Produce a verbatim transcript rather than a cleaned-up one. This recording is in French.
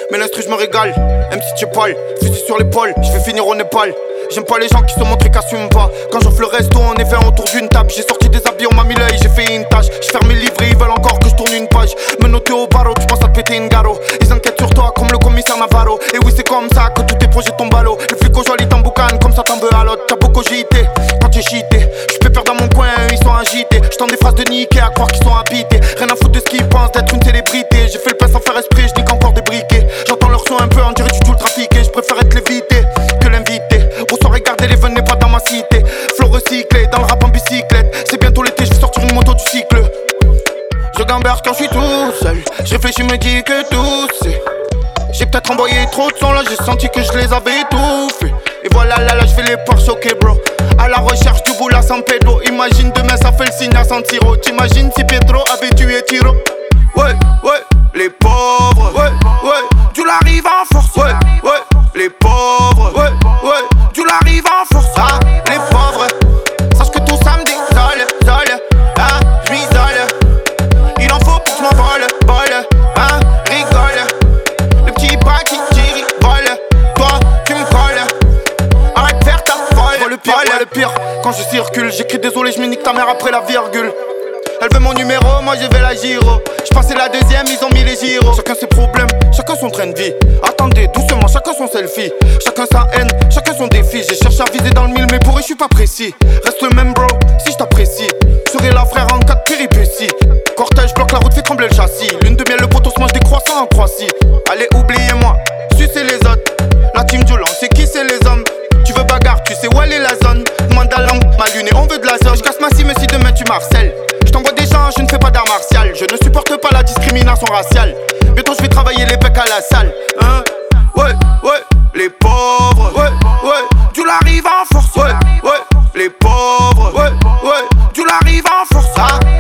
Mais l'instru je me régale, M C Tchépal, fusil sur l'épaule, je vais finir au Népal. J'aime pas les gens qui se montrent et qu'assument pas. Quand j'offre le resto, on est fait autour d'une table. J'ai sorti des habits, on m'a mis l'œil, j'ai fait une tâche. J'ai fermé le livre et ils veulent encore que je tourne une page. Me noter au barreau, tu penses à te péter une garo. Ils enquêtent sur toi comme le commissaire Navarro. Et oui c'est comme ça que tous tes projets tombent à l'eau. Le flic au joli t'emboucane comme ça t'en veux à l'autre. T'as beaucoup cogité, quand t'es cheaté. J'peux perdre dans mon coin, eux, ils sont agités. J'tends des phrases de niquer à croire qu'ils sont habités. Rien à foutre de ce qu'ils pensent d'être une célébrité. J'ai fait le pain sans faire esprit, j'nique encore des briquets. J'entends leur son un peu, on dirait du tout le trafiqué. J'préfère être l'évité que l'invité. Bonsoir, regardez les venez pas dans ma cité. Flow recyclé, dans le rap en bicyclette. C'est bientôt l'été, je vais sortir une moto du cycle. Je gamberge quand je suis tout seul. Je réfléchis, me dis que tout c'est. J'ai peut-être envoyé trop de sons, là j'ai senti que je les avais étouffés. Et voilà, là, là, je vais les voir choquer, bro. À la recherche du bout à San Pedro. Imagine demain, ça fait le signe à San Siro. T'imagines si Pedro avait tué Tiro. Ouais, ouais, les pauvres. Ouais, ouais, Dieu l'arrive en force. Ouais, ouais, les pauvres. Ouais, ouais, Dieu l'arrive en force. Ah, les pauvres. Sache que tout ça me désole, zole. Ah, je m'isole. Il en faut pour que je m'envole, vole. Ah, rigole. Le petit pas qui tire, vole. Toi, tu me colles. Arrête de faire ta folle. Vois le pire, vois le pire. Quand je circule, j'écris désolé, je me nique ta mère après la virgule. Elle veut mon numéro, moi je vais la giro. Je passais la deuxième, ils ont mis les gyros. Chacun ses problèmes, chacun son train de vie. Attendez, doucement, chacun son selfie. Chacun sa haine, chacun son défi. J'ai cherché à viser dans le mille, mais pour eux je suis pas précis. Reste le même bro, si je t'apprécie. Serai là frère en cas de péripéties. Cortège bloque la route, fait trembler le châssis. Lune de miel, le poteau se mange des croissants en Croatie. Allez, oubliez-moi, sucez les autres. La team violent, c'est qui c'est les hommes. Tu veux bagarre, tu sais où elle est la zone. Demande à l'homme, ma lune et on veut de la zone. Je casse ma cime si demain tu marcelles. Je t'envoie des gens, je ne fais pas d'art martial. Je ne supporte pas la discrimination raciale. Bientôt je vais travailler les becs à la salle. Hein? Ouais, ouais, les pauvres. Ouais, ouais, Dieu l'arrive en force. Ouais, ouais, les pauvres. Ouais, ouais, Dieu l'arrive en force. Ah.